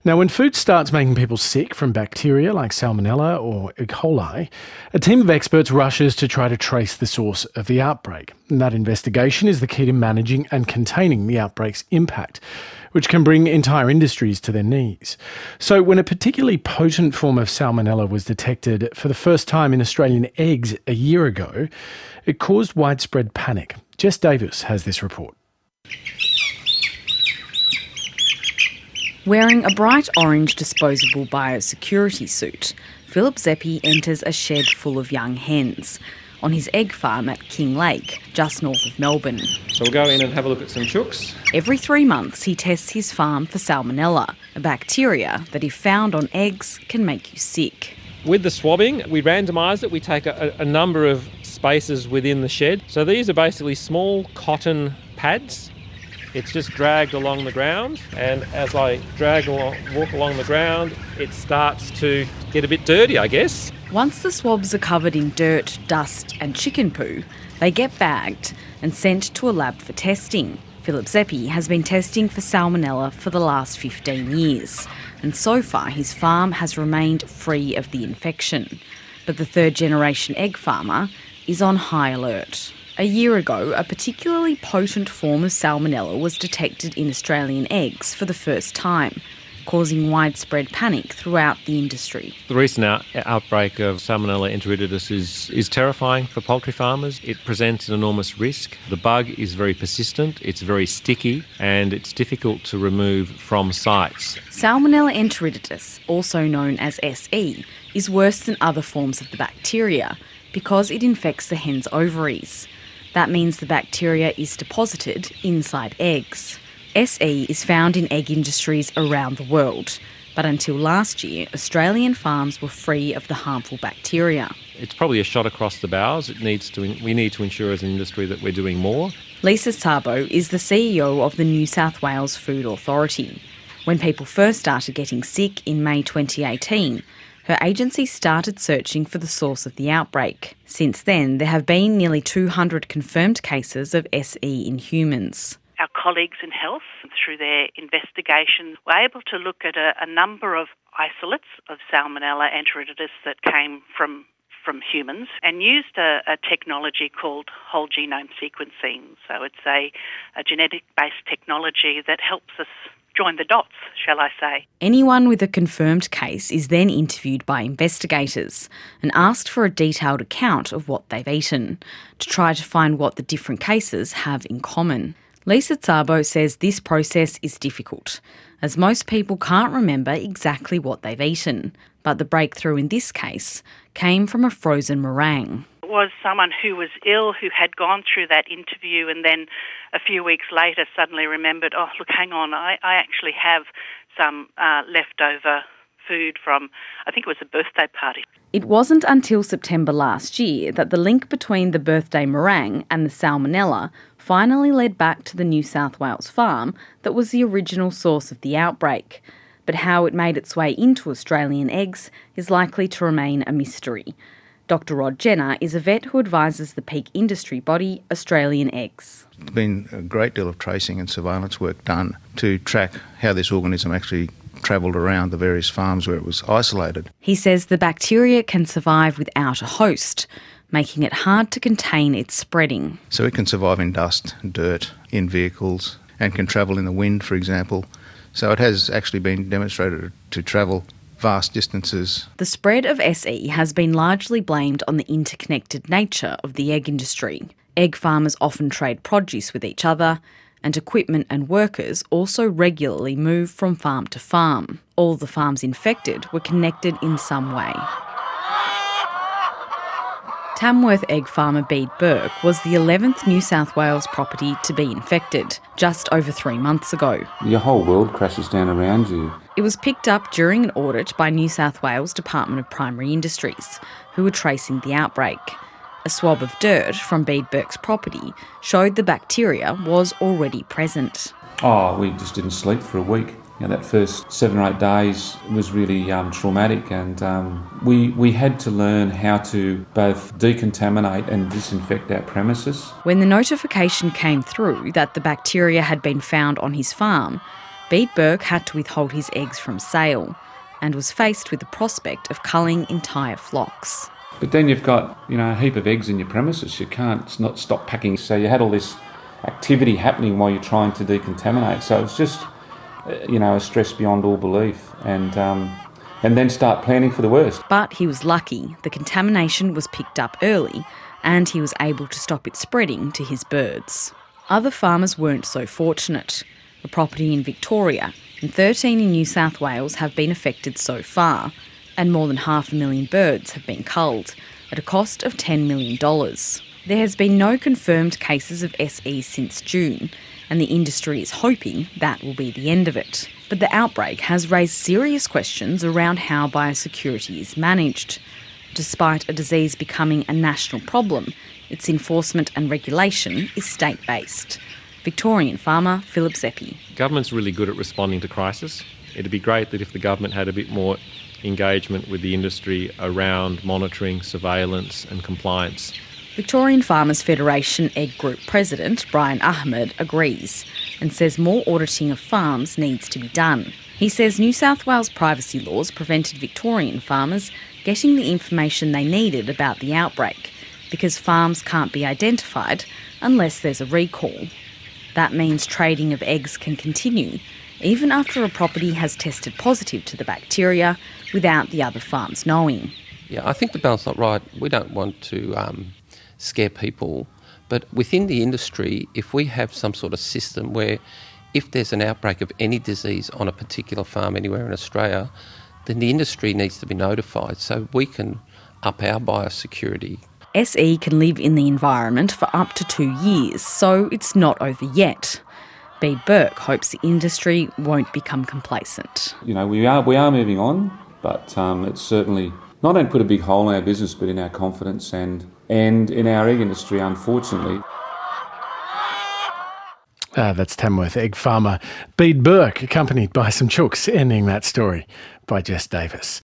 Now, when food starts making people sick from bacteria like Salmonella or E. coli, a team of experts rushes to try to trace the source of the outbreak. And that investigation is the key to managing and containing the outbreak's impact, which can bring entire industries to their knees. So when a particularly potent form of Salmonella was detected for the first time in Australian eggs a year ago, it caused widespread panic. Jess Davis has this report. Wearing a bright orange disposable biosecurity suit, Philip Zeppi enters a shed full of young hens on his egg farm at King Lake, just north of Melbourne. So we'll go in and have a look at some chooks. Every 3 months he tests his farm for Salmonella, a bacteria that if found on eggs can make you sick. With the swabbing, we randomise it. We take a number of spaces within the shed. So these are basically small cotton pads. It's just dragged along the ground, and as I walk along the ground, it starts to get a bit dirty, I guess. Once the swabs are covered in dirt, dust and chicken poo, they get bagged and sent to a lab for testing. Philip Zeppi has been testing for Salmonella for the last 15 years, and so far his farm has remained free of the infection. But the third-generation egg farmer is on high alert. A year ago, a particularly potent form of Salmonella was detected in Australian eggs for the first time, causing widespread panic throughout the industry. The recent outbreak of Salmonella enteritidis is terrifying for poultry farmers. It presents an enormous risk. The bug is very persistent, it's very sticky, and it's difficult to remove from sites. Salmonella enteritidis, also known as SE, is worse than other forms of the bacteria because it infects the hen's ovaries. That means the bacteria is deposited inside eggs. SE is found in egg industries around the world, but until last year, Australian farms were free of the harmful bacteria. It's probably a shot across the bows. We need to ensure as an industry that we're doing more. Lisa Szabo is the CEO of the New South Wales Food Authority. When people first started getting sick in May 2018, her agency started searching for the source of the outbreak. Since then, there have been nearly 200 confirmed cases of SE in humans. Our colleagues in health, through their investigation, were able to look at a number of isolates of Salmonella enteritidis that came from humans and used a technology called whole genome sequencing. So it's a genetic-based technology that helps us join the dots, shall I say. Anyone with a confirmed case is then interviewed by investigators and asked for a detailed account of what they've eaten to try to find what the different cases have in common. Lisa Szabo says this process is difficult, as most people can't remember exactly what they've eaten, but the breakthrough in this case came from a frozen meringue. Was someone who was ill, who had gone through that interview and then a few weeks later suddenly remembered, oh, look, hang on, I actually have some leftover food from, I think it was a birthday party. It wasn't until September last year that the link between the birthday meringue and the Salmonella finally led back to the New South Wales farm that was the original source of the outbreak. But how it made its way into Australian eggs is likely to remain a mystery. Dr Rod Jenner is a vet who advises the peak industry body, Australian Eggs. There's been a great deal of tracing and surveillance work done to track how this organism actually travelled around the various farms where it was isolated. He says the bacteria can survive without a host, making it hard to contain its spreading. So it can survive in dust, dirt, in vehicles, and can travel in the wind, for example. So it has actually been demonstrated to travel vast distances. The spread of SE has been largely blamed on the interconnected nature of the egg industry. Egg farmers often trade produce with each other, and equipment and workers also regularly move from farm to farm. All the farms infected were connected in some way. Tamworth egg farmer Bede Burke was the 11th New South Wales property to be infected, just over 3 months ago. Your whole world crashes down around you. It was picked up during an audit by New South Wales Department of Primary Industries, who were tracing the outbreak. A swab of dirt from Bede Burke's property showed the bacteria was already present. Oh, we just didn't sleep for a week. You know, that first 7 or 8 days was really traumatic, and we had to learn how to both decontaminate and disinfect our premises. When the notification came through that the bacteria had been found on his farm, Bede Burke had to withhold his eggs from sale and was faced with the prospect of culling entire flocks. But then you've got, a heap of eggs in your premises. You can't not stop packing. So you had all this activity happening while you're trying to decontaminate. So it's just, a stress beyond all belief. And then start planning for the worst. But he was lucky. The contamination was picked up early and he was able to stop it spreading to his birds. Other farmers weren't so fortunate. A property in Victoria and 13 in New South Wales have been affected so far, and more than 500,000 birds have been culled at a cost of $10 million. There has been no confirmed cases of SE since June, and the industry is hoping that will be the end of it. But the outbreak has raised serious questions around how biosecurity is managed. Despite a disease becoming a national problem, its enforcement and regulation is state-based. Victorian farmer Philip Zeppi. Government's really good at responding to crisis. It'd be great that if the government had a bit more engagement with the industry around monitoring, surveillance and compliance. Victorian Farmers Federation Egg Group President Brian Ahmed agrees and says more auditing of farms needs to be done. He says New South Wales privacy laws prevented Victorian farmers getting the information they needed about the outbreak because farms can't be identified unless there's a recall. That means trading of eggs can continue even after a property has tested positive to the bacteria without the other farms knowing. Yeah, I think the balance is not right. We don't want to scare people, but within the industry, if we have some sort of system where if there's an outbreak of any disease on a particular farm anywhere in Australia, then the industry needs to be notified so we can up our biosecurity. SE can live in the environment for up to 2 years, so it's not over yet. Bede Burke hopes the industry won't become complacent. We are moving on, but it's certainly not only put a big hole in our business, but in our confidence and in our egg industry, unfortunately. That's Tamworth egg farmer Bede Burke, accompanied by some chooks, ending that story by Jess Davis.